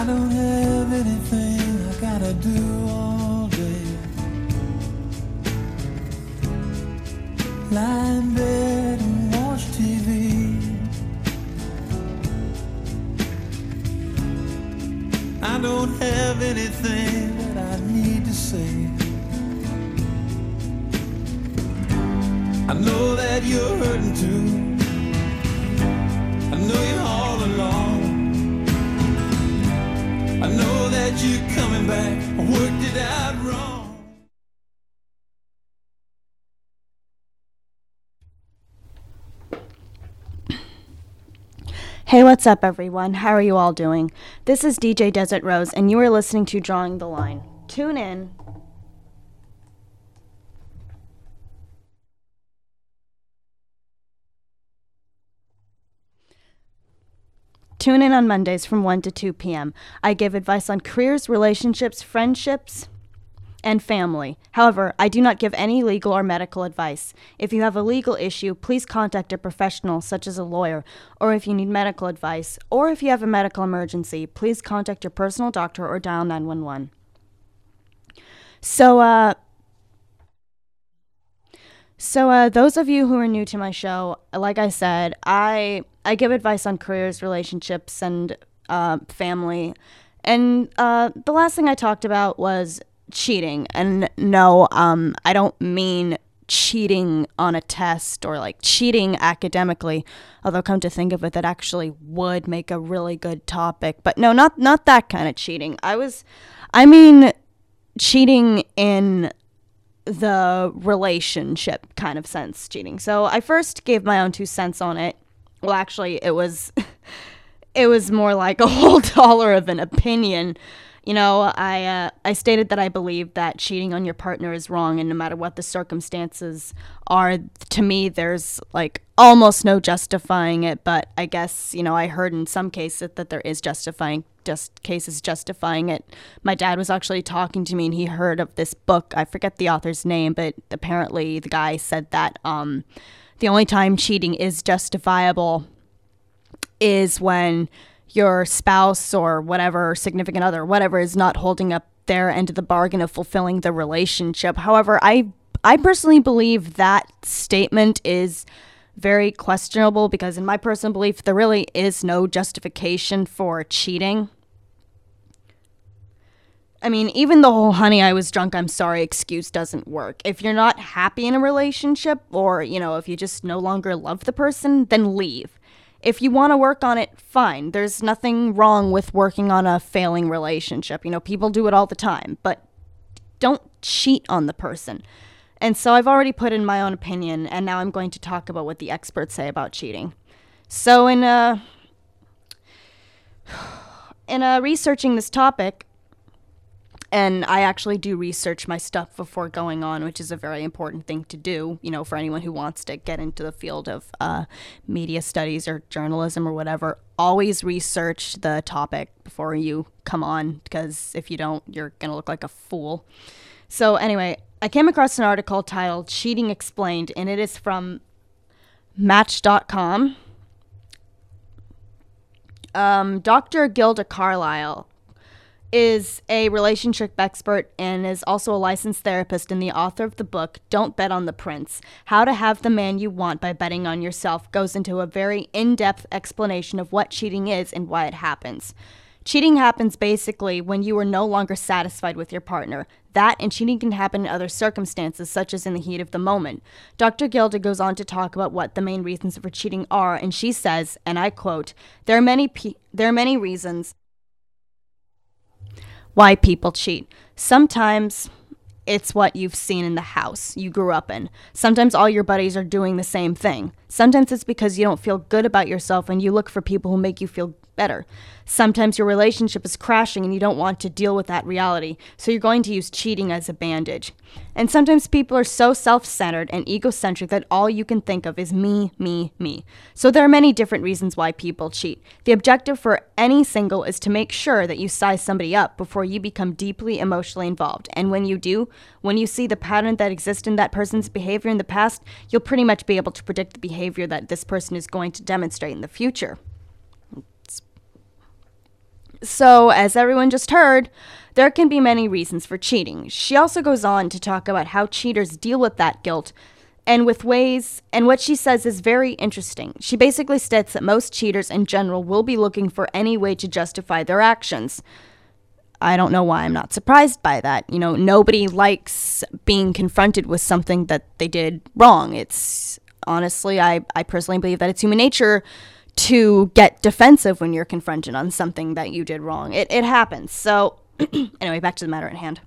I don't have anything I gotta do all day. Lie in bed and watch TV. I don't have anything that I need to say. I know that you're hurting too. I know you're all alone. I know that you're coming back. I worked it out wrong. Hey, what's up, everyone? How are you all doing? This is DJ Desert Rose, and you are listening to Drawing the Line. Tune in. Tune in on Mondays from 1 to 2 p.m. I give advice on careers, relationships, friendships, and family. However, I do not give any legal or medical advice. If you have a legal issue, please contact a professional such as a lawyer, or if you need medical advice, or if you have a medical emergency, please contact your personal doctor or dial 911. So those of you who are new to my show, like I said, I give advice on careers, relationships, and family. And the last thing I talked about was cheating. And no, I don't mean cheating on a test or like cheating academically. Although come to think of it, that actually would make a really good topic. But no, not that kind of cheating. I mean cheating in the relationship kind of sense cheating. So I first gave my own 2 cents on it. Well, actually, it was more like a whole dollar of an opinion. You know, I stated that I believe that cheating on your partner is wrong, and no matter what the circumstances are, to me, there's like almost no justifying it. But I guess, you know, I heard in some cases that there is cases justifying it. My dad was actually talking to me, and he heard of this book. I forget the author's name, but apparently the guy said that the only time cheating is justifiable is when your spouse or whatever, significant other, whatever, is not holding up their end of the bargain of fulfilling the relationship. However, I personally believe that statement is very questionable because in my personal belief, there really is no justification for cheating. I mean, even the whole honey, I was drunk, I'm sorry excuse doesn't work. If you're not happy in a relationship or, you know, if you just no longer love the person, then leave. If you want to work on it, fine. There's nothing wrong with working on a failing relationship. You know, people do it all the time, but don't cheat on the person. And so I've already put in my own opinion, and now I'm going to talk about what the experts say about cheating. So in researching this topic, and I actually do research my stuff before going on, which is a very important thing to do, you know, for anyone who wants to get into the field of media studies or journalism or whatever. Always research the topic before you come on, because if you don't, you're going to look like a fool. So anyway, I came across an article titled Cheating Explained, and it is from Match.com. Dr. Gilda Carlisle is a relationship expert and is also a licensed therapist and the author of the book Don't Bet on the Prince. How to Have the Man You Want by Betting on Yourself goes into a very in-depth explanation of what cheating is and why it happens. Cheating happens basically when you are no longer satisfied with your partner. That and cheating can happen in other circumstances, such as in the heat of the moment. Dr. Gilda goes on to talk about what the main reasons for cheating are, and she says, and I quote, there are many reasons why people cheat. Sometimes it's what you've seen in the house you grew up in. Sometimes all your buddies are doing the same thing. Sometimes it's because you don't feel good about yourself and you look for people who make you feel better. Sometimes your relationship is crashing and you don't want to deal with that reality, so you're going to use cheating as a bandage. And sometimes people are so self-centered and egocentric that all you can think of is me, me, me. So there are many different reasons why people cheat. The objective for any single is to make sure that you size somebody up before you become deeply emotionally involved. And when you do, when you see the pattern that exists in that person's behavior in the past, you'll pretty much be able to predict the behavior that this person is going to demonstrate in the future. So, as everyone just heard, there can be many reasons for cheating. She also goes on to talk about how cheaters deal with that guilt and with ways, and what she says is very interesting. She basically states that most cheaters in general will be looking for any way to justify their actions. I don't know why I'm not surprised by that. You know, nobody likes being confronted with something that they did wrong. It's honestly, I personally believe that it's human nature to get defensive when you're confronted on something that you did wrong. It happens. So, anyway, back to the matter at hand.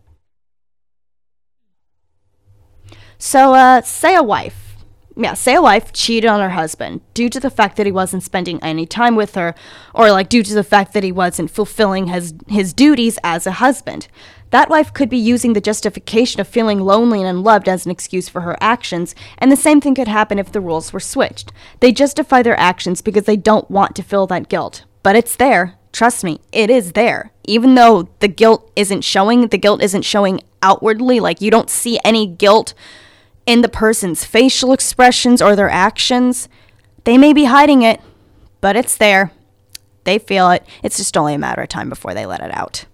So, say a wife cheated on her husband due to the fact that he wasn't spending any time with her, or like due to the fact that he wasn't fulfilling his duties as a husband. That wife could be using the justification of feeling lonely and unloved as an excuse for her actions, and the same thing could happen if the roles were switched. They justify their actions because they don't want to feel that guilt. But it's there. Trust me, it is there. Even though the guilt isn't showing outwardly, like you don't see any guilt in the person's facial expressions or their actions. They may be hiding it, but it's there. They feel it. It's just only a matter of time before they let it out.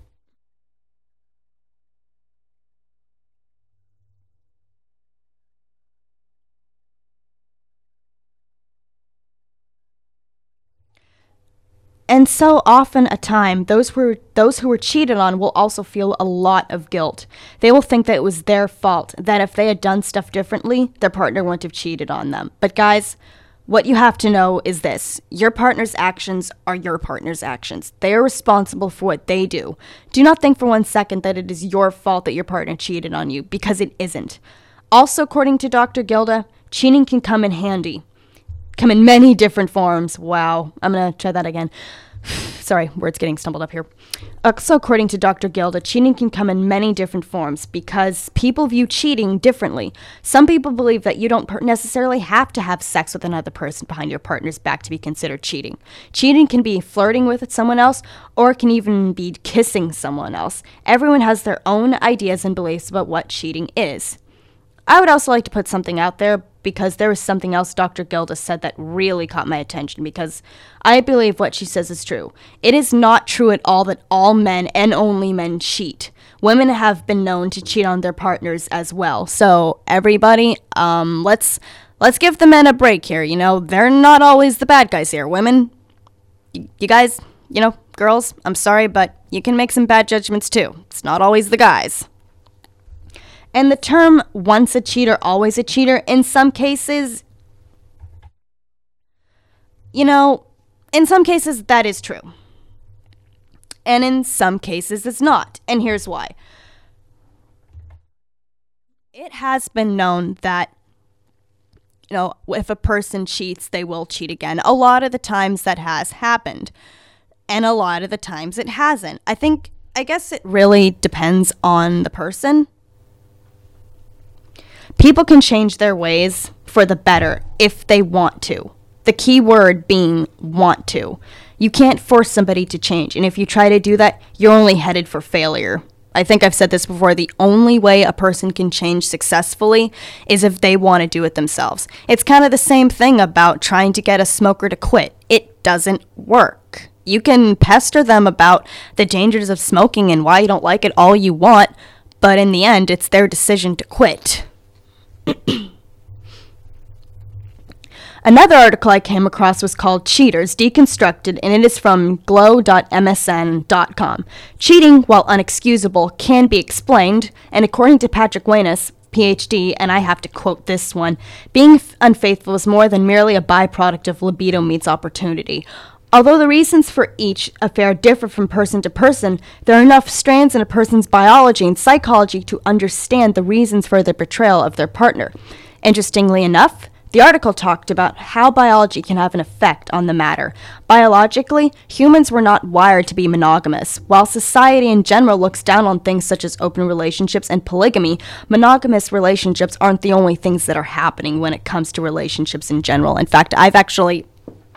And so often a time, those who were cheated on will also feel a lot of guilt. They will think that it was their fault, that if they had done stuff differently, their partner wouldn't have cheated on them. But guys, what you have to know is this. Your partner's actions are your partner's actions. They are responsible for what they do. Do not think for 1 second that it is your fault that your partner cheated on you, because it isn't. Also, according to Dr. Gilda, cheating can come in many different forms. Wow, I'm going to try that again. Sorry, words getting stumbled up here. So according to Dr. Gilda, cheating can come in many different forms because people view cheating differently. Some people believe that you don't necessarily have to have sex with another person behind your partner's back to be considered cheating. Cheating can be flirting with someone else, or it can even be kissing someone else. Everyone has their own ideas and beliefs about what cheating is. I would also like to put something out there because there was something else Dr. Gilda said that really caught my attention because I believe what she says is true. It is not true at all that all men and only men cheat. Women have been known to cheat on their partners as well. So everybody, let's give the men a break here. You know, they're not always the bad guys here. Women, you guys, you know, girls, I'm sorry, but you can make some bad judgments too. It's not always the guys. And the term once a cheater, always a cheater, in some cases, in some cases that is true. And in some cases it's not. And here's why. It has been known that, if a person cheats, they will cheat again. A lot of the times that has happened. And a lot of the times it hasn't. I guess it really depends on the person. People can change their ways for the better if they want to. The key word being want to. You can't force somebody to change. And if you try to do that, you're only headed for failure. I think I've said this before. The only way a person can change successfully is if they want to do it themselves. It's kind of the same thing about trying to get a smoker to quit. It doesn't work. You can pester them about the dangers of smoking and why you don't like it all you want, but in the end, it's their decision to quit. Another article I came across was called Cheaters Deconstructed, and it is from glow.msn.com. Cheating, while unexcusable, can be explained, and according to Patrick Waynes, PhD, and I have to quote this one, being unfaithful is more than merely a byproduct of libido meets opportunity. Although the reasons for each affair differ from person to person, there are enough strands in a person's biology and psychology to understand the reasons for the betrayal of their partner. Interestingly enough, the article talked about how biology can have an effect on the matter. Biologically, humans were not wired to be monogamous. While society in general looks down on things such as open relationships and polygamy, monogamous relationships aren't the only things that are happening when it comes to relationships in general. In fact, I've actually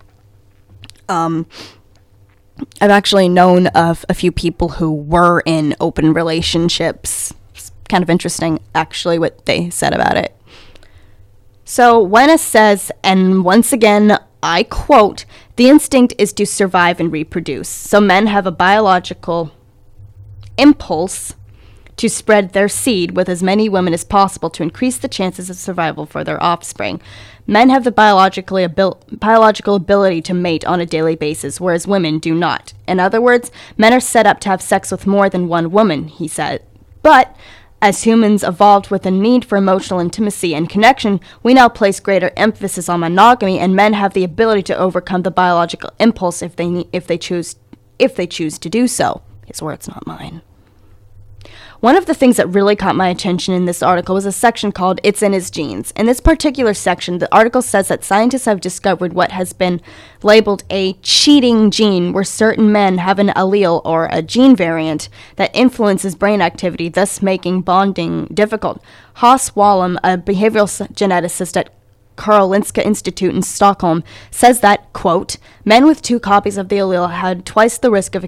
known of a few people who were in open relationships. It's kind of interesting, actually, what they said about it. So Waynes says, and once again, I quote, The instinct is to survive and reproduce, so men have a biological impulse to spread their seed with as many women as possible to increase the chances of survival for their offspring. Men have the biological ability to mate on a daily basis, whereas women do not. In other words, men are set up to have sex with more than one woman, he said. But as humans evolved with a need for emotional intimacy and connection, we now place greater emphasis on monogamy, and men have the ability to overcome the biological impulse if they choose to do so. His words, not mine. One of the things that really caught my attention in this article was a section called It's in His Genes. In this particular section, the article says that scientists have discovered what has been labeled a cheating gene, where certain men have an allele or a gene variant that influences brain activity, thus making bonding difficult. Haas Wallum, a behavioral geneticist at Karolinska Institute in Stockholm, says that, quote, men with 2 copies of the allele had twice the risk of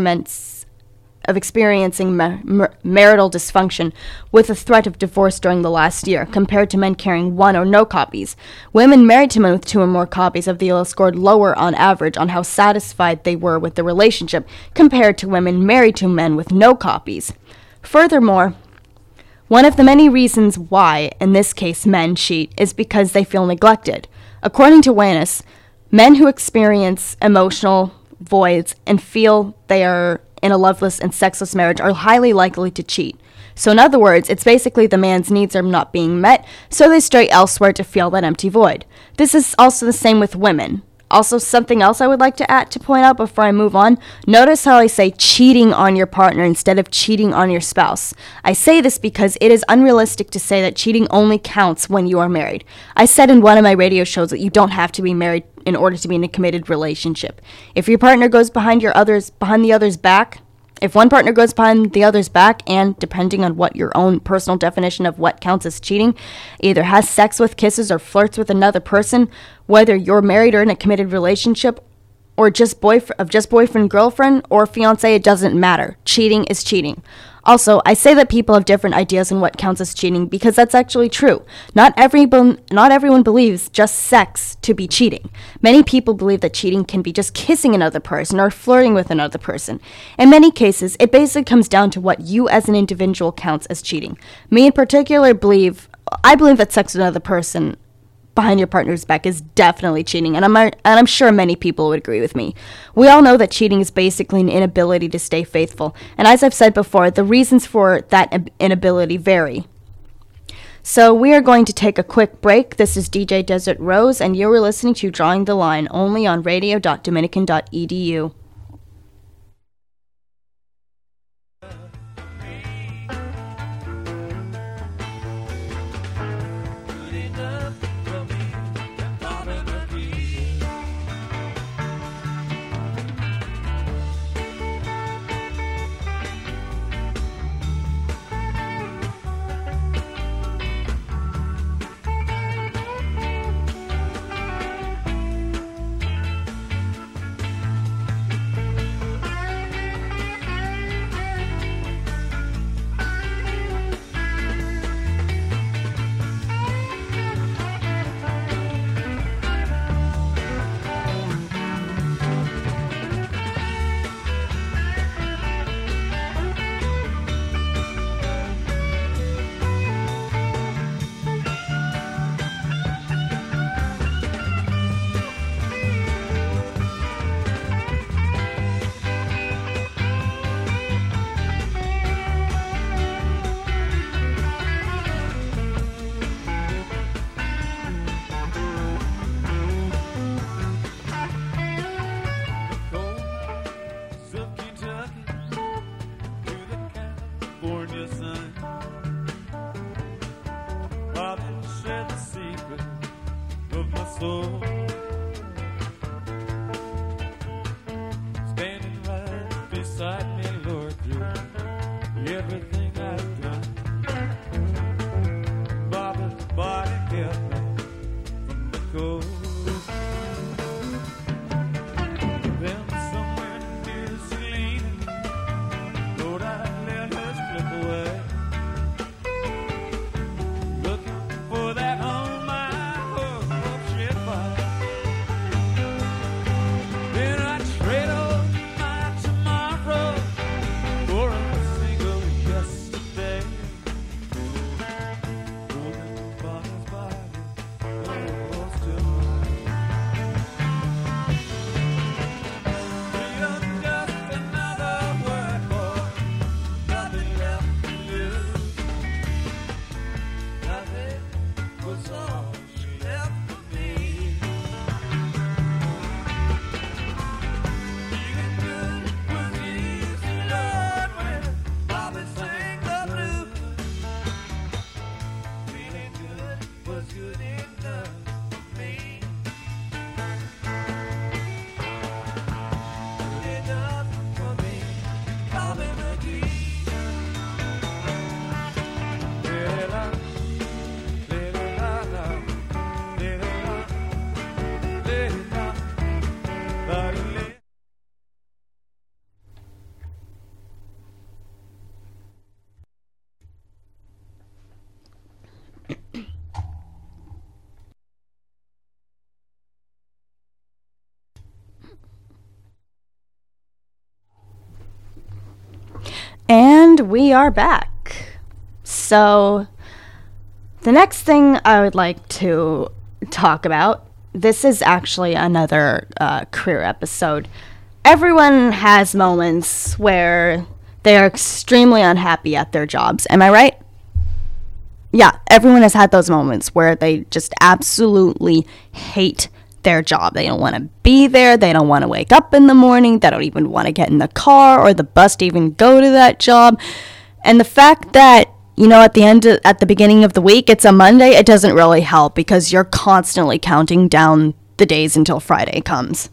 experiencing marital dysfunction with a threat of divorce during the last year, compared to men carrying 1 or no copies. Women married to men with 2 or more copies of the allele scored lower on average on how satisfied they were with the relationship, compared to women married to men with no copies. Furthermore, one of the many reasons why, in this case, men cheat is because they feel neglected. According to Wanis, men who experience emotional voids and feel they are in a loveless and sexless marriage are highly likely to cheat. So in other words, it's basically the man's needs are not being met, so they stray elsewhere to fill that empty void. This is also the same with women. Also, something else I would like to point out before I move on, notice how I say cheating on your partner instead of cheating on your spouse. I say this because it is unrealistic to say that cheating only counts when you are married. I said in one of my radio shows that you don't have to be married in order to be in a committed relationship. If your partner goes behind the other's back, if one partner goes behind the other's back and, depending on what your own personal definition of what counts as cheating, either has sex with, kisses, or flirts with another person, whether you're married or in a committed relationship, or just boyfriend, girlfriend, or fiance, it doesn't matter. Cheating is cheating. Also, I say that people have different ideas on what counts as cheating because that's actually true. Not everyone believes just sex to be cheating. Many people believe that cheating can be just kissing another person or flirting with another person. In many cases, it basically comes down to what you as an individual counts as cheating. Me in particular believe that sex with another person behind your partner's back is definitely cheating, and I'm sure many people would agree with me. We all know that cheating is basically an inability to stay faithful, and as I've said before, the reasons for that inability vary. So we are going to take a quick break. This is DJ Desert Rose, and you are listening to Drawing the Line, only on radio.dominican.edu. And we are back. So, the next thing I would like to talk about, this is actually another career episode. Everyone has moments where they are extremely unhappy at their jobs. Am I right? Yeah, everyone has had those moments where they just absolutely hate their job. They don't want to be there. They don't want to wake up in the morning. They don't even want to get in the car or the bus to even go to that job. And the fact that, at the beginning of the week, it's a Monday, it doesn't really help because you're constantly counting down the days until Friday comes.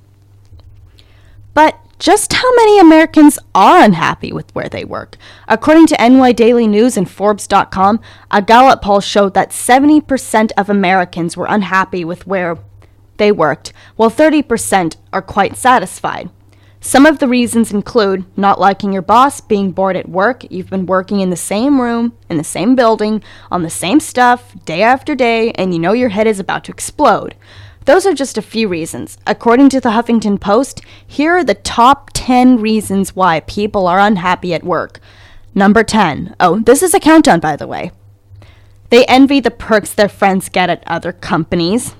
But just how many Americans are unhappy with where they work? According to NY Daily News and Forbes.com, a Gallup poll showed that 70% of Americans were unhappy with where they worked, while 30% are quite satisfied. Some of the reasons include not liking your boss, being bored at work, you've been working in the same room, in the same building, on the same stuff, day after day, and your head is about to explode. Those are just a few reasons. According to the Huffington Post, here are the top 10 reasons why people are unhappy at work. Number 10. Oh, this is a countdown, by the way. They envy the perks their friends get at other companies.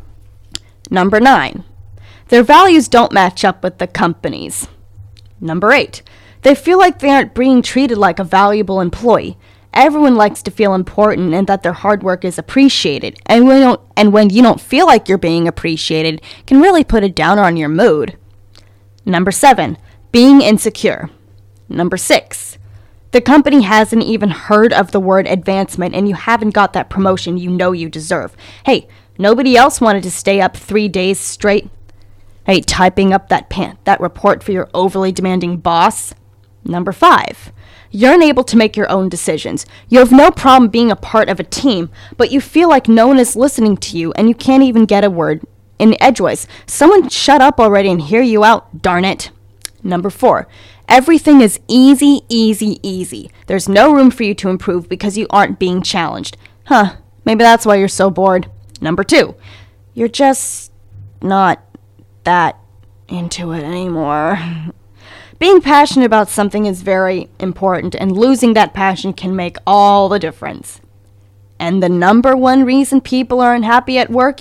Number 9. Their values don't match up with the company's. Number 8. They feel like they aren't being treated like a valuable employee. Everyone likes to feel important and that their hard work is appreciated. And when you don't feel like you're being appreciated, it can really put a downer on your mood. Number 7. Being insecure. Number 6. The company hasn't even heard of the word advancement and you haven't got that promotion you deserve. Hey, nobody else wanted to stay up 3 days straight. Hey, typing up that report for your overly demanding boss. Number 5. You're unable to make your own decisions. You have no problem being a part of a team, but you feel like no one is listening to you and you can't even get a word in edgeways. Someone shut up already and hear you out, darn it. Number 4. Everything is easy, easy, easy. There's no room for you to improve because you aren't being challenged. Maybe that's why you're so bored. Number 2. You're just not that into it anymore. Being passionate about something is very important, and losing that passion can make all the difference. And the number one reason people are unhappy at work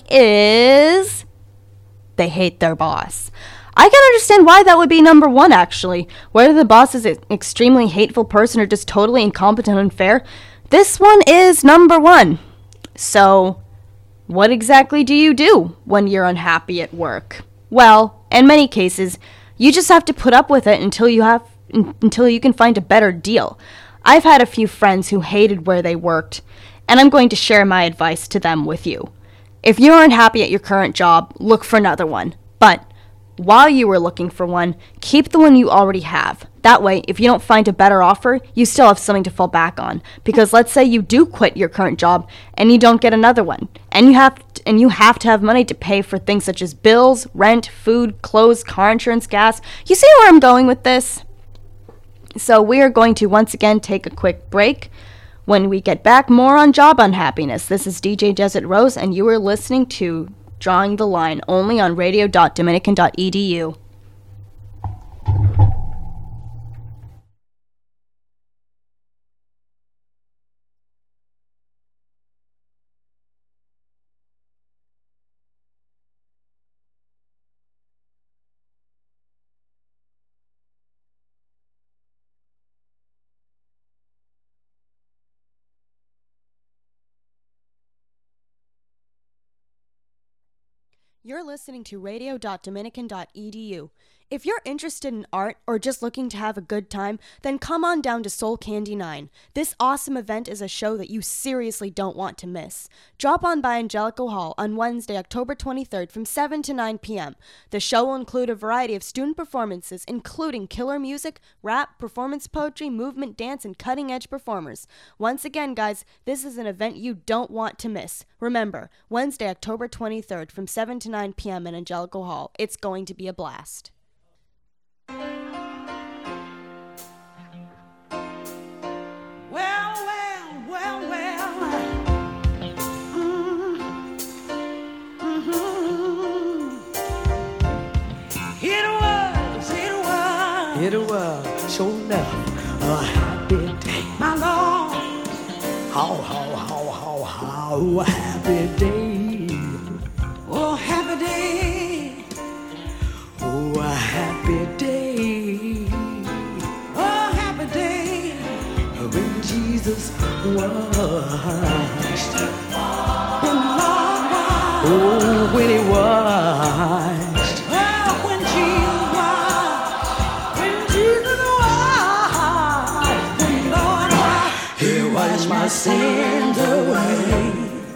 is they hate their boss. I can understand why that would be number 1, actually. Whether the boss is an extremely hateful person or just totally incompetent and unfair, this one is number 1. So, what exactly do you do when you're unhappy at work? Well, in many cases, you just have to put up with it until you can find a better deal. I've had a few friends who hated where they worked, and I'm going to share my advice to them with you. If you aren't happy at your current job, look for another one. But while you were looking for one, keep the one you already have. That way, if you don't find a better offer, you still have something to fall back on. Because let's say you do quit your current job and you don't get another one, and you have to have money to pay for things such as bills, rent, food, clothes, car insurance, gas. You see where I'm going with this? So we are going to once again take a quick break. When we get back, more on job unhappiness. This is DJ Desert Rose, and you are listening to Drawing the Line, only on radio.dominican.edu. You're listening to radio.dominican.edu. If you're interested in art or just looking to have a good time, then come on down to Soul Candy 9. This awesome event is a show that you seriously don't want to miss. Drop on by Angelico Hall on Wednesday, October 23rd from 7 to 9 p.m. The show will include a variety of student performances, including killer music, rap, performance poetry, movement, dance, and cutting-edge performers. Once again, guys, this is an event you don't want to miss. Remember, Wednesday, October 23rd from 7 to 9 p.m. in Angelico Hall. It's going to be a blast. It was, sure enough, a happy How happy day. Oh, happy day. Oh, a happy day. Oh, happy day. When Jesus washed. Oh, when he washed. Oh, when Jesus washed. When Jesus washed. When Lord washed. He washed my sins away.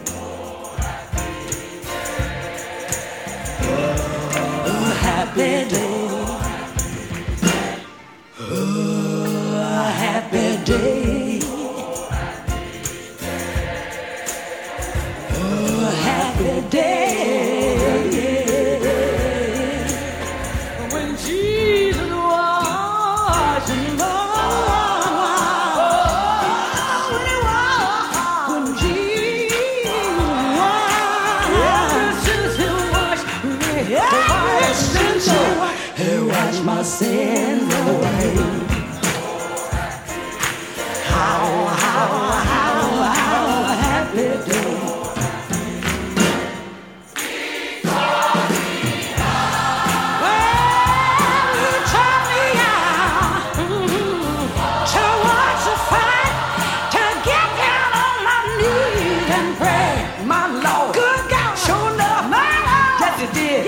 Oh, happy day. Oh, a happy day. Oh, happy day. When Jesus washed and Lord washed. When he washed. When Jesus washed. He washed my sins away. How happy day. Well, you taught me how to watch the fight, to get down on my knees and pray. My Lord, good God, sure enough, my Lord, yes it did.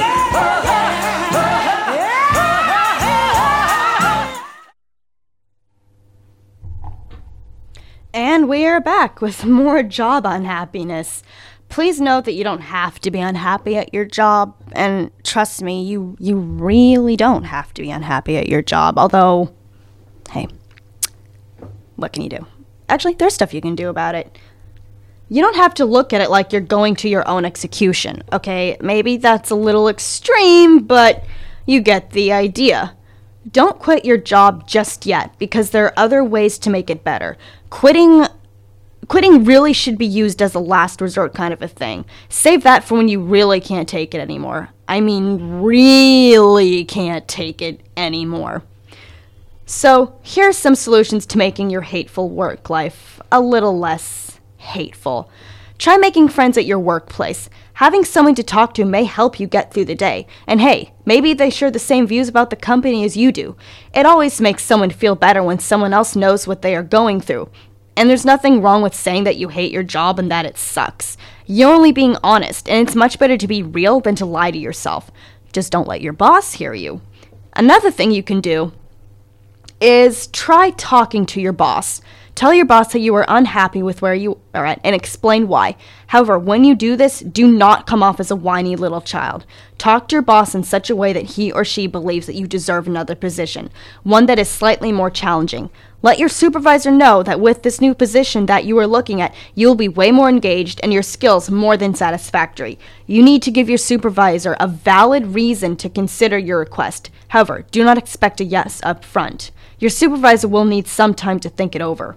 And we are back with more job unhappiness. Please note that you don't have to be unhappy at your job. And trust me, you really don't have to be unhappy at your job. Although, hey, what can you do? Actually, there's stuff you can do about it. You don't have to look at it like you're going to your own execution, okay? Maybe that's a little extreme, but you get the idea. Don't quit your job just yet, because there are other ways to make it better. Quitting really should be used as a last resort kind of a thing. Save that for when you really can't take it anymore. I mean, really can't take it anymore. So, here are some solutions to making your hateful work life a little less hateful. Try making friends at your workplace. Having someone to talk to may help you get through the day. And hey, maybe they share the same views about the company as you do. It always makes someone feel better when someone else knows what they are going through. And there's nothing wrong with saying that you hate your job and that it sucks. You're only being honest, and it's much better to be real than to lie to yourself. Just don't let your boss hear you. Another thing you can do is try talking to your boss. Tell your boss that you are unhappy with where you are at and explain why. However, when you do this, do not come off as a whiny little child. Talk to your boss in such a way that he or she believes that you deserve another position, one that is slightly more challenging. Let your supervisor know that with this new position that you are looking at, you will be way more engaged and your skills more than satisfactory. You need to give your supervisor a valid reason to consider your request. However, do not expect a yes up front. Your supervisor will need some time to think it over.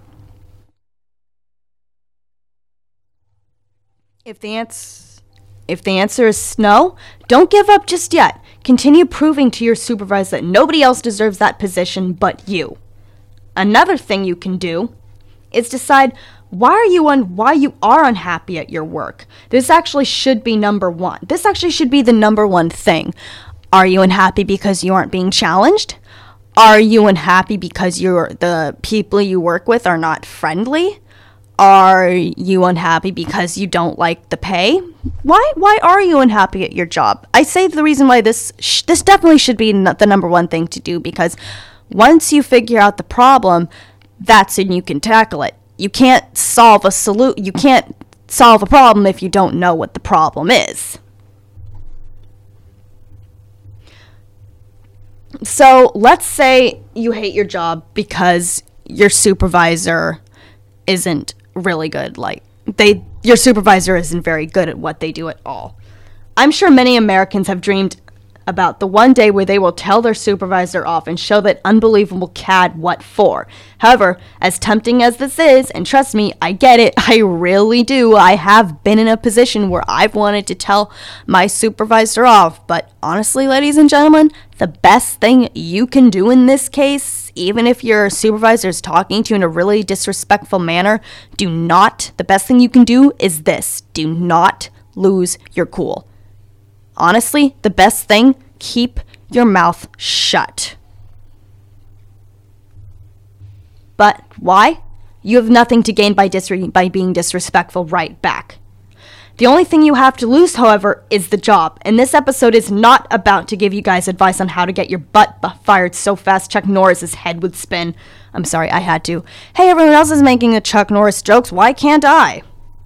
If the answer is no, don't give up just yet. Continue proving to your supervisor that nobody else deserves that position but you. Another thing you can do is decide why you are unhappy at your work. This actually should be number one. This actually should be the number one thing. Are you unhappy because you aren't being challenged? Are you unhappy because the people you work with are not friendly? Are you unhappy because you don't like the pay? Why are you unhappy at your job? I say the reason why this definitely should be the number one thing to do, because once you figure out the problem, that's when you can tackle it. You can't solve a problem if you don't know what the problem is. So let's say you hate your job because your supervisor isn't really good. Your supervisor isn't very good at what they do at all. I'm sure many Americans have dreamed about the one day where they will tell their supervisor off and show that unbelievable cad what for. However, as tempting as this is, and trust me, I get it, I really do, I have been in a position where I've wanted to tell my supervisor off, but honestly, ladies and gentlemen, the best thing you can do in this case, even if your supervisor is talking to you in a really disrespectful manner, the best thing you can do is this. Do not lose your cool. Honestly, the best thing, keep your mouth shut. But why? You have nothing to gain by being disrespectful right back. The only thing you have to lose, however, is the job. And this episode is not about to give you guys advice on how to get your butt fired so fast Chuck Norris's head would spin. I'm sorry, I had to. Hey, everyone else is making the Chuck Norris jokes. Why can't I?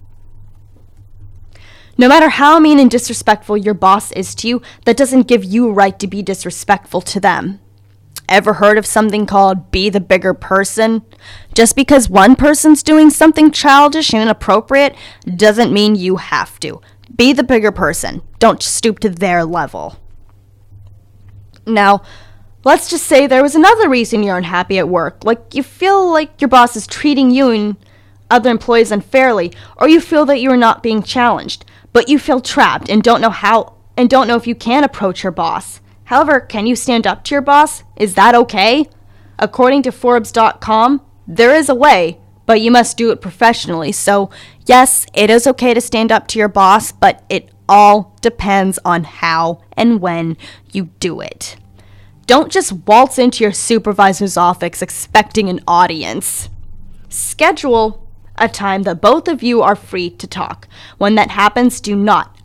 No matter how mean and disrespectful your boss is to you, that doesn't give you a right to be disrespectful to them. Ever heard of something called be the bigger person? Just because one person's doing something childish and inappropriate doesn't mean you have to. Be the bigger person. Don't stoop to their level. Now, let's just say there was another reason you're unhappy at work. Like you feel like your boss is treating you and other employees unfairly, or you feel that you are not being challenged, but you feel trapped and don't know if you can approach your boss. However, can you stand up to your boss? Is that okay? According to Forbes.com, there is a way, but you must do it professionally. So, yes, it is okay to stand up to your boss, but it all depends on how and when you do it. Don't just waltz into your supervisor's office expecting an audience. Schedule a time that both of you are free to talk. When that happens, do not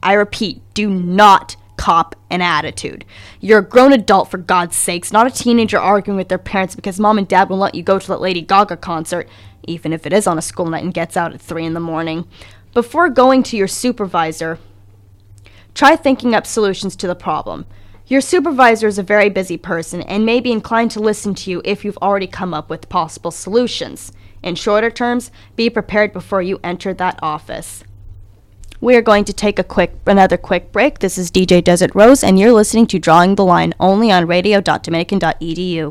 cop an attitude. You're a grown adult, for God's sakes, not a teenager arguing with their parents because mom and dad won't let you go to that Lady Gaga concert, even if it is on a school night and gets out at 3 a.m. Before going to your supervisor, try thinking up solutions to the problem. Your supervisor is a very busy person and may be inclined to listen to you if you've already come up with possible solutions. In shorter terms, be prepared before you enter that office. We are going to take another quick break. This is DJ Desert Rose, and you're listening to Drawing the Line only on radio.dominican.edu.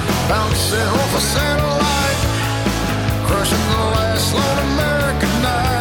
Bouncing off a satellite, crushing the last lone American night.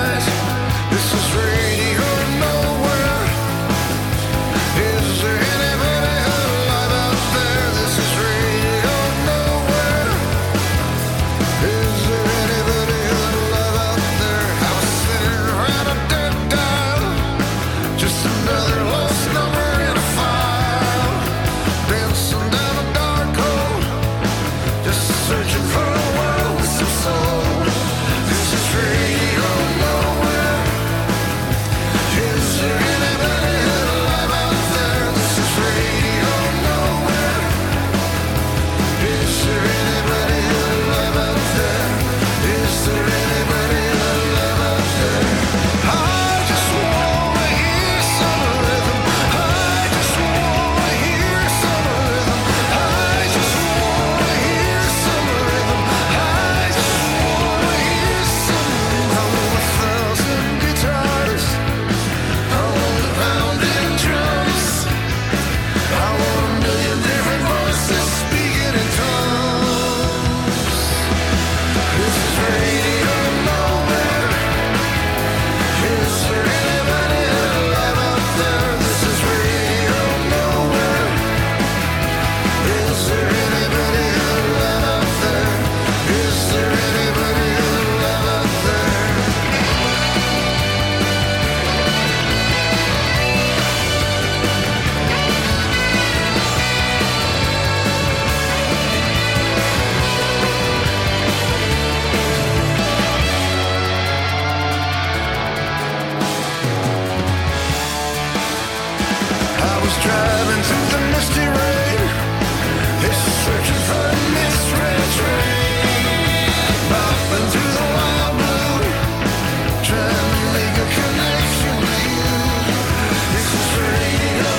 through the misty rain. It's searching for a misread train. Bopping through the wild blue, trying to make a connection with you. This is radio.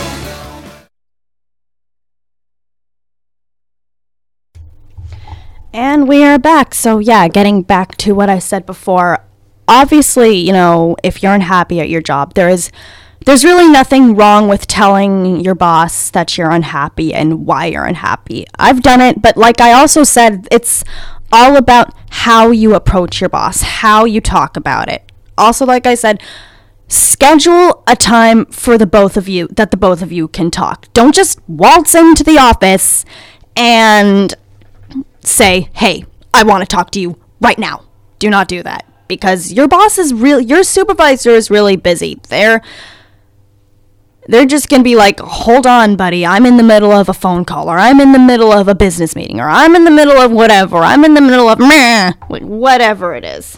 And we are back. So yeah, getting back to what I said before. Obviously, you know, if you're unhappy at your job, there's really nothing wrong with telling your boss that you're unhappy and why you're unhappy. I've done it, but like I also said, it's all about how you approach your boss, how you talk about it. Also, like I said, schedule a time for the both of you that the both of you can talk. Don't just waltz into the office and say, "Hey, I want to talk to you right now." Do not do that, because your boss is your supervisor is really busy. They're just going to be like, "Hold on, buddy. I'm in the middle of a phone call, or I'm in the middle of a business meeting, or I'm in the middle of whatever. I'm in the middle of meh," whatever it is.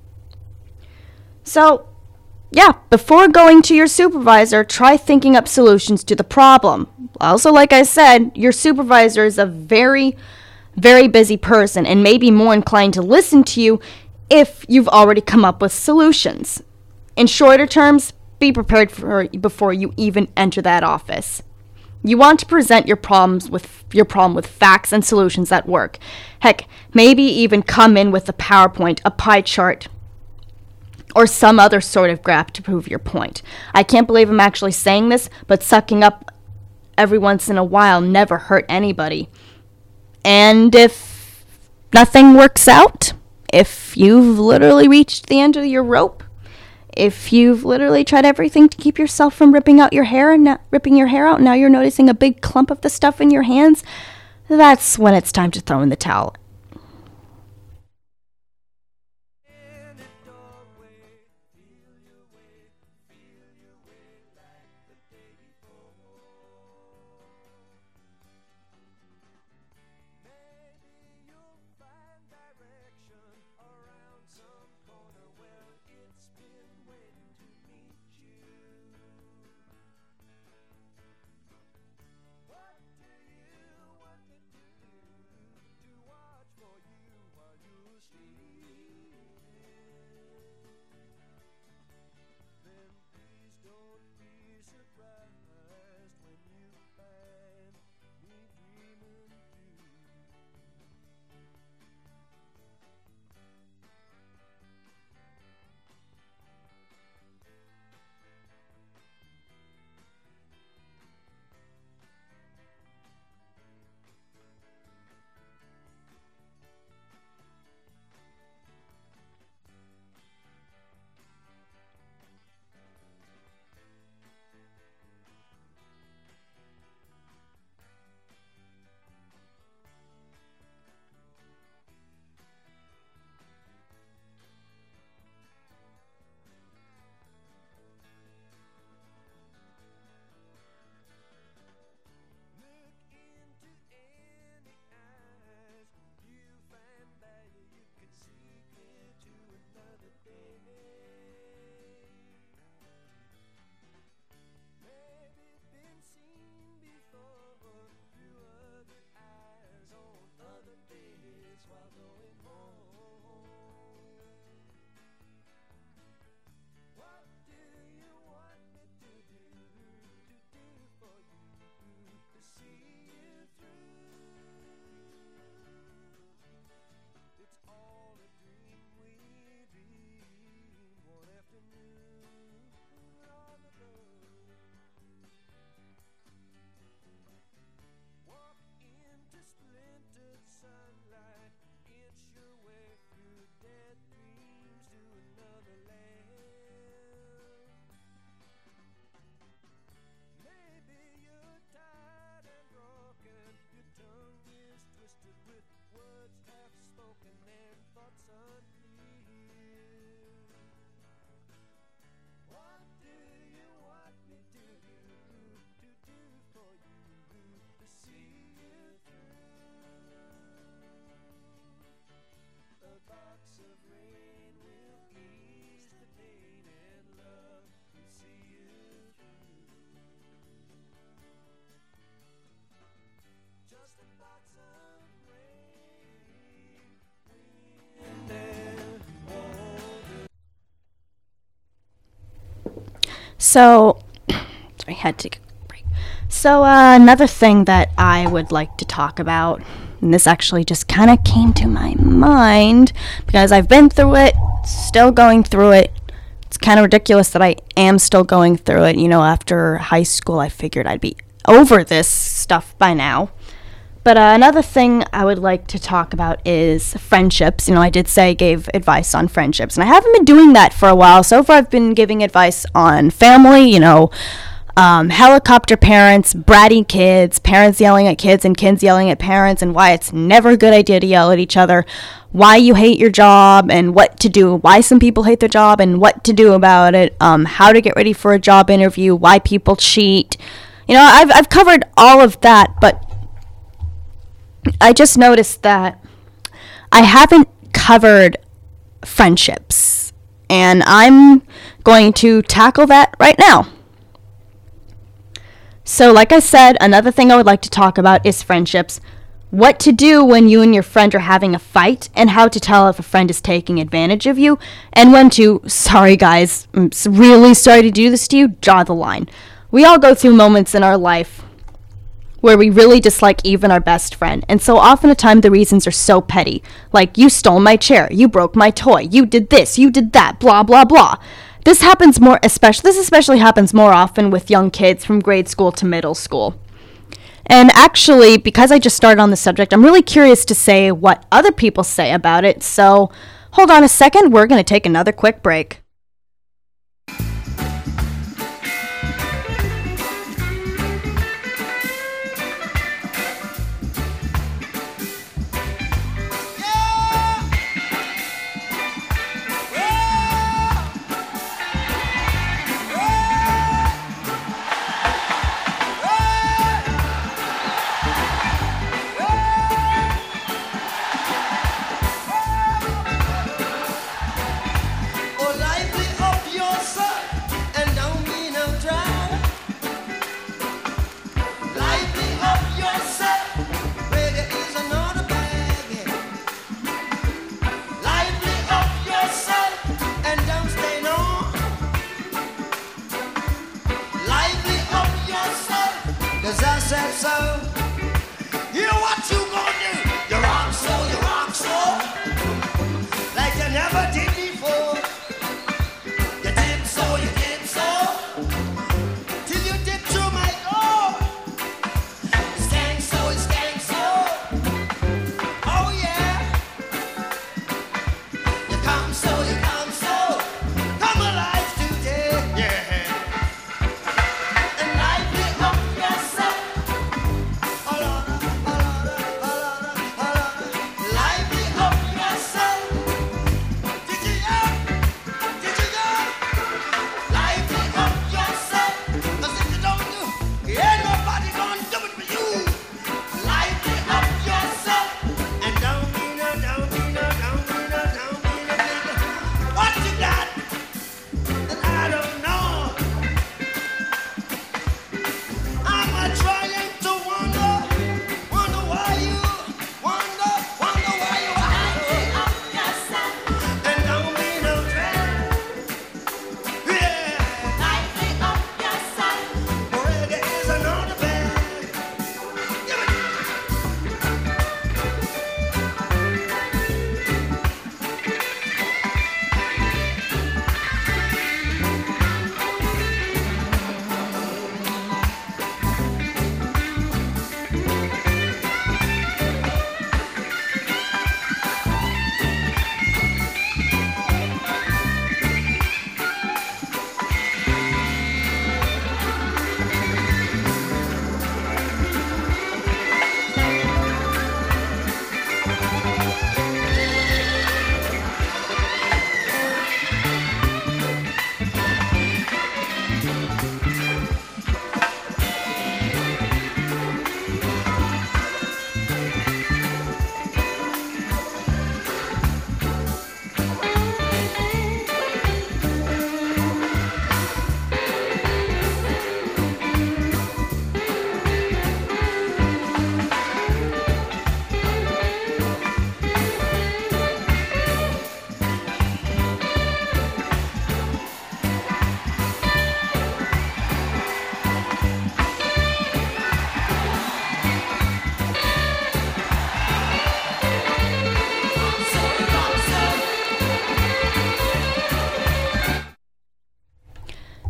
So, yeah, before going to your supervisor, try thinking up solutions to the problem. Also, like I said, your supervisor is a very, very busy person and may be more inclined to listen to you if you've already come up with solutions. In shorter terms, be prepared before you even enter that office. You want to present your problem with facts and solutions that work. Heck, maybe even come in with a PowerPoint, a pie chart, or some other sort of graph to prove your point. I can't believe I'm actually saying this, but sucking up every once in a while never hurt anybody. And if nothing works out, if you've literally reached the end of your rope, if you've literally tried everything to keep yourself from ripping your hair out, now you're noticing a big clump of the stuff in your hands, that's when it's time to throw in the towel. So, sorry, I had to take a break. So, another thing that I would like to talk about, and this actually just kind of came to my mind because I've been through it, still going through it. It's kind of ridiculous that I am still going through it. You know, after high school, I figured I'd be over this stuff by now. But another thing I would like to talk about is friendships. You know, I did say I gave advice on friendships, and I haven't been doing that for a while. So far, I've been giving advice on family, you know, helicopter parents, bratty kids, parents yelling at kids and kids yelling at parents, and why it's never a good idea to yell at each other, why you hate your job and what to do, why some people hate their job and what to do about it, how to get ready for a job interview, why people cheat. You know, I've covered all of that, but I just noticed that I haven't covered friendships, and I'm going to tackle that right now. So, like I said, another thing I would like to talk about is friendships. What to do when you and your friend are having a fight, and how to tell if a friend is taking advantage of you, and when to, sorry guys, I'm really sorry to do this to you, draw the line. We all go through moments in our life where we really dislike even our best friend, and so often a time the reasons are so petty, like you stole my chair, you broke my toy, you did this, you did that, blah blah blah. This especially happens more often with young kids from grade school to middle school. And actually, because I just started on the subject, I'm really curious to say what other people say about it, so hold on a second, we're going to take another quick break. Oh, life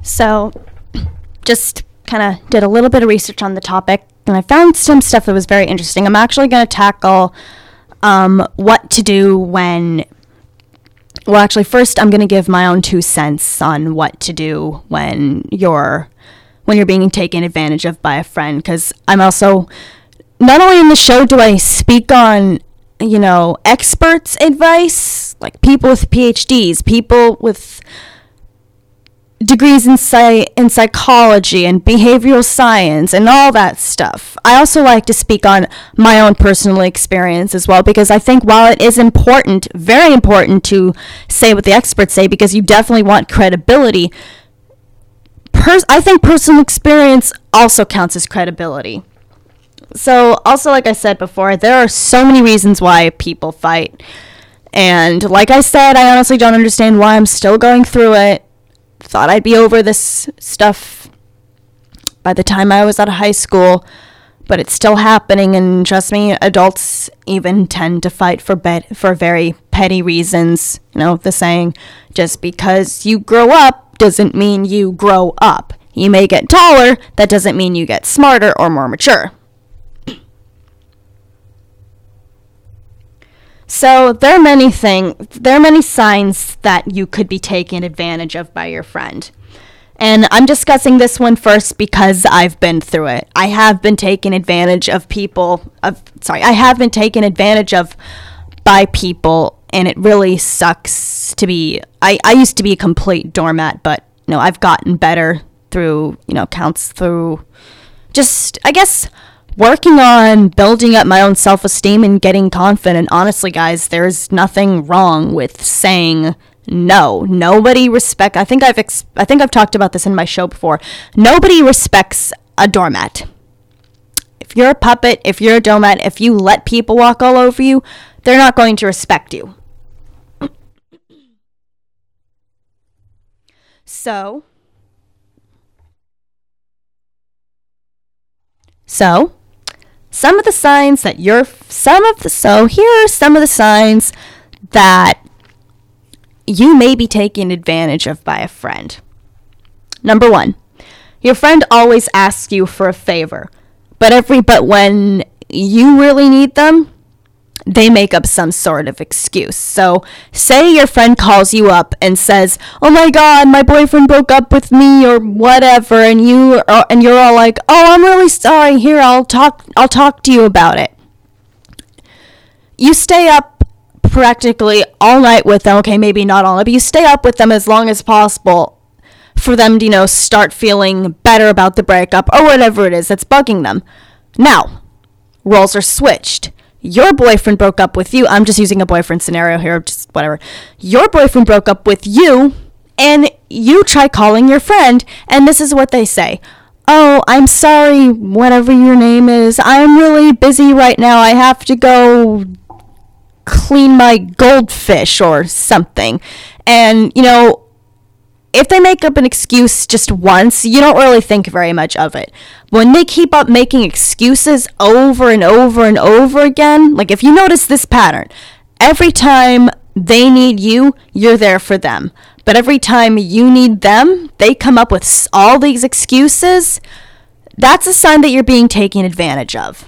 So, just kind of did a little bit of research on the topic, and I found some stuff that was very interesting. I'm actually going to tackle what to do when... Well, actually, first I'm going to give my own 2 cents on what to do when you're being taken advantage of by a friend, because I'm also... Not only in the show do I speak on, experts' advice, like people with PhDs, people with degrees in psychology and behavioral science and all that stuff. I also like to speak on my own personal experience as well, because I think while it is important, very important to say what the experts say, because you definitely want credibility, I think personal experience also counts as credibility. So, also, like I said before, there are so many reasons why people fight. And like I said, I honestly don't understand why I'm still going through it. Thought I'd be over this stuff by the time I was out of high school, but it's still happening, and trust me, adults even tend to fight for very petty reasons. The saying, just because you grow up doesn't mean you grow up. You may get taller, that doesn't mean you get smarter or more mature. So there are many signs that you could be taken advantage of by your friend. And I'm discussing this one first because I've been through it. I have been taken advantage of by people, and it really sucks to be... I used to be a complete doormat, but, I've gotten better through, counts through just, I guess... working on building up my own self-esteem and getting confident. Honestly, guys, there's nothing wrong with saying no. Nobody I think I've talked about this in my show before. Nobody respects a doormat. If you're a puppet, if you're a doormat, if you let people walk all over you, they're not going to respect you. So here are some of the signs that you may be taken advantage of by a friend. Number 1, your friend always asks you for a favor, but when you really need them, they make up some sort of excuse. So, say your friend calls you up and says, "Oh my God, my boyfriend broke up with me," or whatever, and you're all like, "Oh, I'm really sorry. Here, I'll talk to you about it." You stay up practically all night with them. Okay, maybe not all night, but you stay up with them as long as possible for them to, start feeling better about the breakup or whatever it is that's bugging them. Now, roles are switched. Your boyfriend broke up with you. I'm just using a boyfriend scenario here, just whatever. Your boyfriend broke up with you, and you try calling your friend, and this is what they say. "Oh, I'm sorry, whatever your name is. I'm really busy right now. I have to go clean my goldfish," or something. And, if they make up an excuse just once, you don't really think very much of it. When they keep up making excuses over and over and over again, like if you notice this pattern, every time they need you, you're there for them. But every time you need them, they come up with all these excuses. That's a sign that you're being taken advantage of.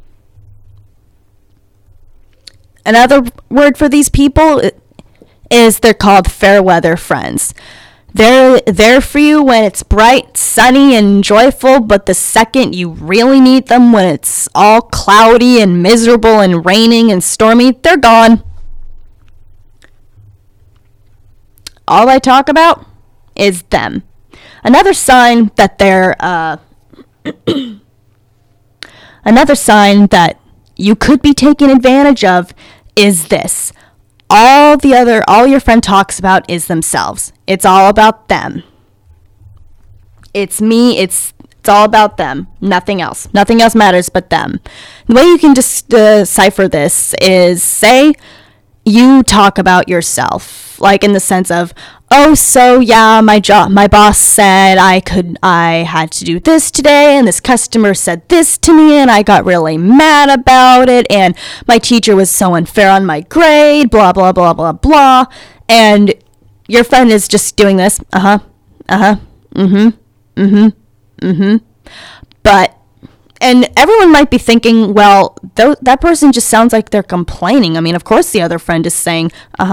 Another word for these people is they're called fair weather friends. They're there for you when it's bright, sunny, and joyful, but the second you really need them, when it's all cloudy and miserable and raining and stormy, they're gone. All I talk about is them. Another sign that you could be taken advantage of is this. All your friend talks about is themselves. It's all about them. It's me. It's all about them. Nothing else. Nothing else matters but them. The way you can just decipher this is, say you talk about yourself, like in the sense of, "Oh, so yeah, my boss said I had to do this today, and this customer said this to me, and I got really mad about it, and my teacher was so unfair on my grade, blah, blah, blah, blah, blah." And your friend is just doing this, But, and everyone might be thinking, well, that person just sounds like they're complaining. I mean, of course the other friend is saying,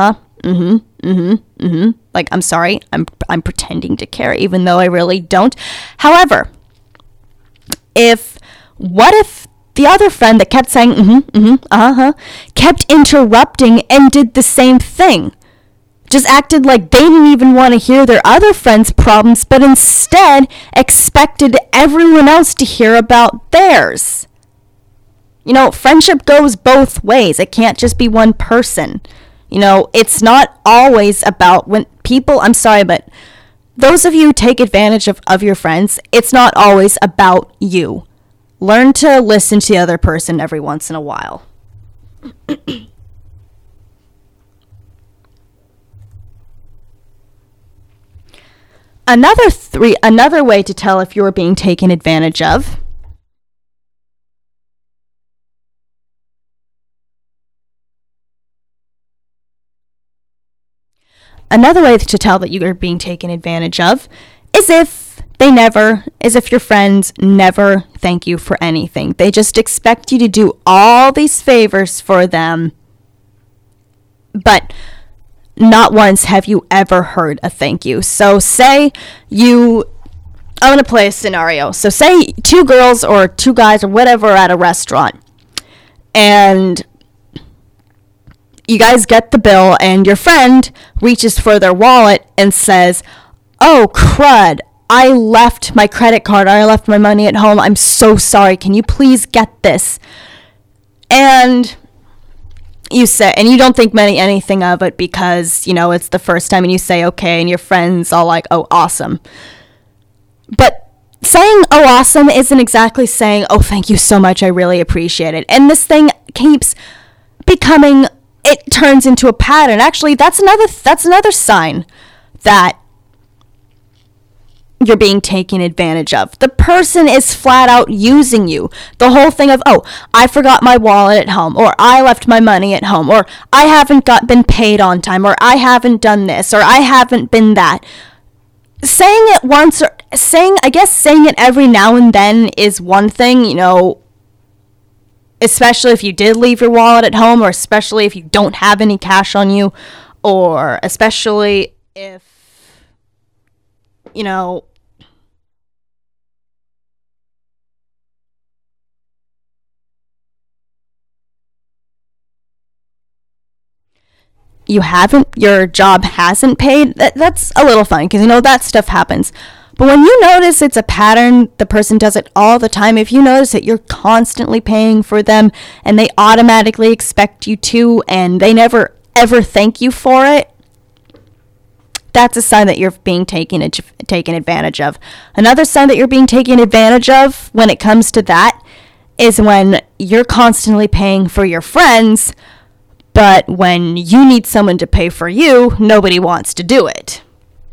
like, I'm sorry, I'm pretending to care, even though I really don't. However, what if the other friend that kept saying, kept interrupting and did the same thing? Just acted like they didn't even want to hear their other friend's problems, but instead expected everyone else to hear about theirs. You know, friendship goes both ways. It can't just be one person. You know, it's not always about when people, I'm sorry, but those of you who take advantage of your friends, it's not always about you. Learn to listen to the other person every once in a while. Another way to tell if you are being taken advantage of. Another way to tell that you are being taken advantage of is if your friends never thank you for anything. They just expect you to do all these favors for them, but not once have you ever heard a thank you. So I'm going to play a scenario. So say 2 girls or 2 guys or whatever are at a restaurant, and you guys get the bill, and your friend reaches for their wallet and says, "Oh, crud, I left my credit card, or I left my money at home. I'm so sorry. Can you please get this?" And you say, and you don't think anything of it because, you know, it's the first time, and you say, okay, and your friend's all like, "Oh, awesome." But saying, "Oh, awesome," isn't exactly saying, "Oh, thank you so much. I really appreciate it." And this thing keeps becoming, it turns into a pattern. Actually, that's another sign that you're being taken advantage of. The person is flat out using you. The whole thing of, "Oh, I forgot my wallet at home," or "I left my money at home," or "I haven't been paid on time," or "I haven't done this," or "I haven't been that." Saying it once, or saying it every now and then is one thing, you know, especially if you did leave your wallet at home, or especially if you don't have any cash on you, or especially if, you know, your job hasn't paid. That's a little funny because, you know, that stuff happens. But when you notice it's a pattern, the person does it all the time. If you notice that you're constantly paying for them and they automatically expect you to, and they never ever thank you for it, that's a sign that you're being taken advantage of. Another sign that you're being taken advantage of when it comes to that is when you're constantly paying for your friends, but when you need someone to pay for you, nobody wants to do it.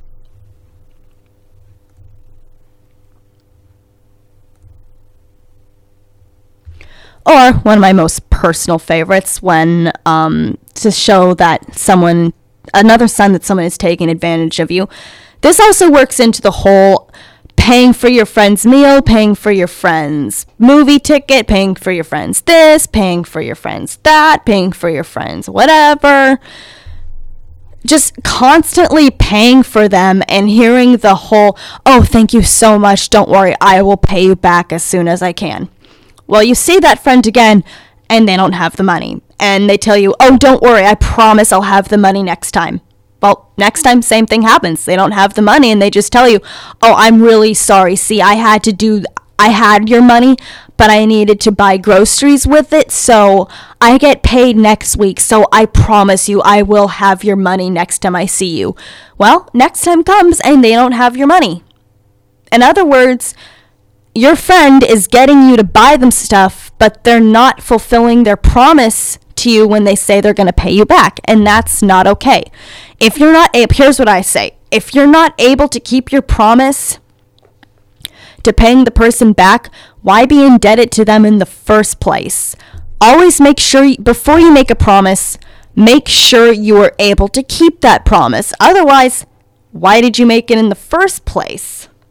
Or one of my most personal favorites, when to show that another sign that someone is taking advantage of you. This also works into the whole paying for your friend's meal, paying for your friend's movie ticket, paying for your friend's this, paying for your friend's that, paying for your friend's whatever. Just constantly paying for them and hearing the whole, "Oh, thank you so much. Don't worry, I will pay you back as soon as I can." Well, you see that friend again, and they don't have the money. And they tell you, "Oh, don't worry, I promise I'll have the money next time." Well, next time, same thing happens. They don't have the money, and they just tell you, "Oh, I'm really sorry. See, I had your money, but I needed to buy groceries with it, so I get paid next week, so I promise you I will have your money next time I see you." Well, next time comes, and they don't have your money. In other words, your friend is getting you to buy them stuff, but they're not fulfilling their promise to you when they say they're going to pay you back, and that's not okay. Here's what I say. If you're not able to keep your promise to paying the person back, why be indebted to them in the first place? Always make sure, before you make a promise, make sure you are able to keep that promise. Otherwise, why did you make it in the first place?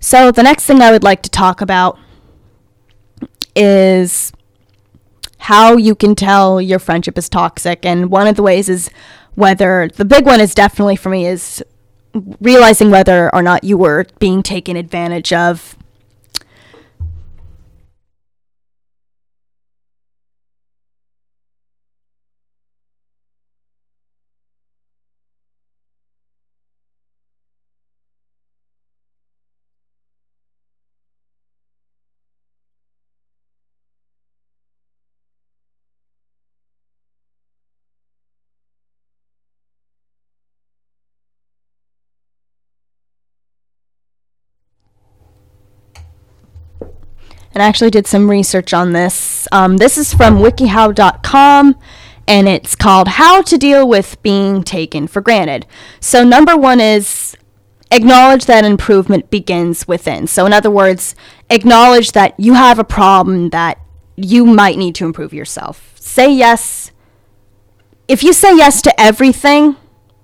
So the next thing I would like to talk about is how you can tell your friendship is toxic. And one of the ways is the big one is definitely for me is realizing whether or not you were being taken advantage of. And I actually did some research on this. This is from wikihow.com, and it's called How to Deal with Being Taken for Granted. So number one is acknowledge that improvement begins within. So in other words, acknowledge that you have a problem that you might need to improve yourself. Say yes. If you say yes to everything,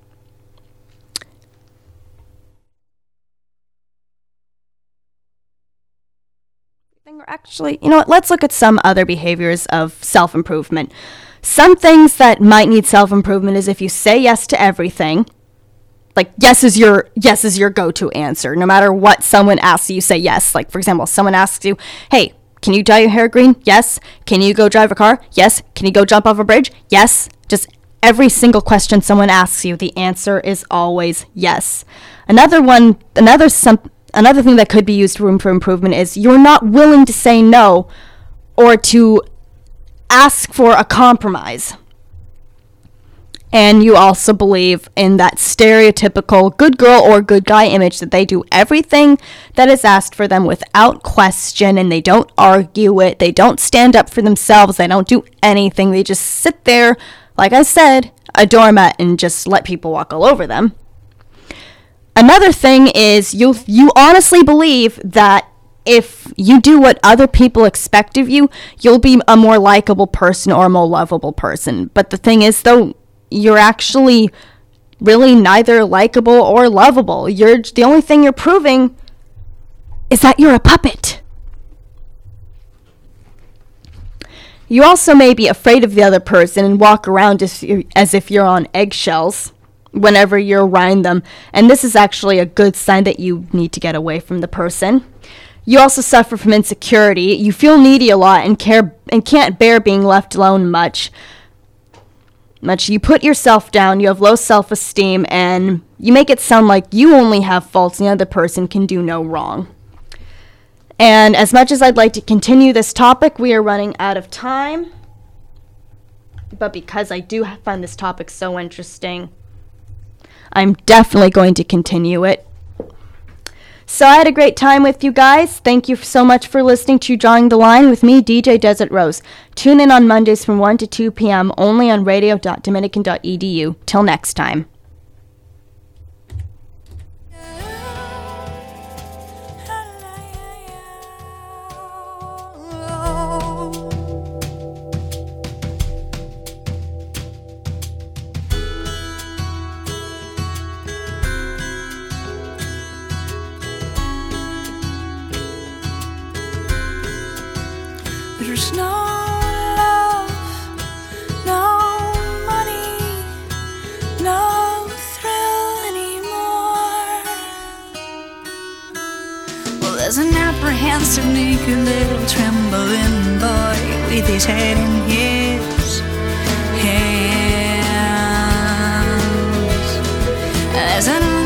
or actually, you know what, let's look at some other behaviors of self-improvement. Some things that might need self-improvement is if you say yes to everything, like yes is your go-to answer. No matter what someone asks you, you say yes. Like, for example, someone asks you, hey, can you dye your hair green? Yes. Can you go drive a car? Yes. Can you go jump off a bridge? Yes. Just every single question someone asks you, the answer is always yes. Another thing that could be used room for improvement is you're not willing to say no or to ask for a compromise. And you also believe in that stereotypical good girl or good guy image that they do everything that is asked for them without question, and they don't argue it, they don't stand up for themselves, they don't do anything, they just sit there, like I said, a doormat, and just let people walk all over them. Another thing is you honestly believe that if you do what other people expect of you, you'll be a more likable person or a more lovable person. But the thing is, though, you're actually really neither likable or lovable. The only thing you're proving is that you're a puppet. You also may be afraid of the other person and walk around as if you're on eggshells whenever you're around them, and this is actually a good sign that you need to get away from the person. You also suffer from insecurity. You feel needy a lot and can't bear being left alone much. You put yourself down, you have low self-esteem, and you make it sound like you only have faults and the other person can do no wrong. And as much as I'd like to continue this topic, we are running out of time. But because I do find this topic so interesting, I'm definitely going to continue it. So I had a great time with you guys. Thank you so much for listening to Drawing the Line with me, DJ Desert Rose. Tune in on Mondays from 1 to 2 p.m. only on radio.dominican.edu. Till next time. There's no love, no money, no thrill anymore. Well, there's an apprehensive, naked little trembling boy with his head in his hands. There's an